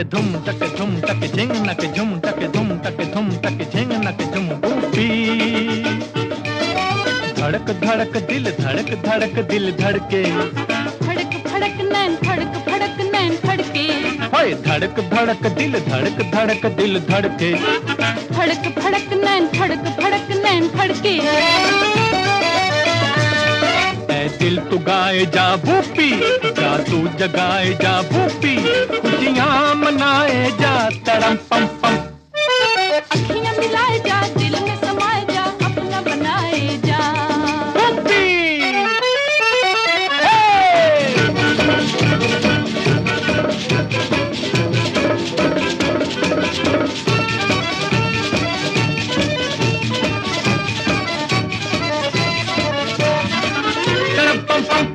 धुम तक झुम तक झिंग नक झुम तक धुम तक झिंग नक झुम बूपी। धड़क धड़क दिल धड़के, फड़क फड़क नैन फड़के, होए धड़क धड़क दिल धड़के, फड़क फड़क नैन फड़के। ऐ दिल तू गाए जा भूपी, जा तू जगाए जा भूपी, खुशियां मनाए जा तड़म पम पम। अखियां मिलाए जा, दिल में समाए जा, अपना बनाए जा भूपी। तड़म पम पम।